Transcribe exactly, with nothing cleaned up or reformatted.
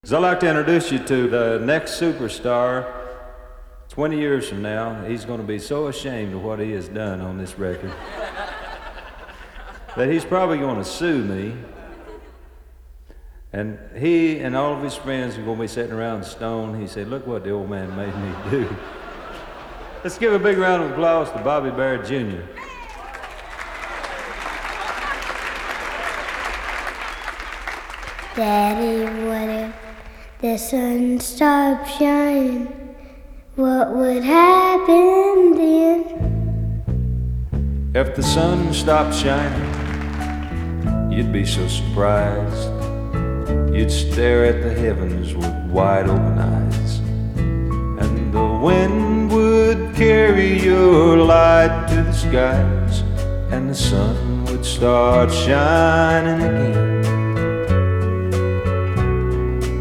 I'd like to introduce you to the next superstar. twenty years from now, he's going to be so ashamed of what he has done on this record that he's probably going to sue me. And he and all of his friends are going to be sitting around stoned. He said, look what the old man made me do. Let's give a big round of applause to Bobby Barrett Junior Daddy, what if the sun stopped shining? What would happen then? If the sun stopped shining, you'd be so surprised. You'd stare at the heavens with wide open eyes, and the wind would carry your light to the skies, and the sun would start shining again.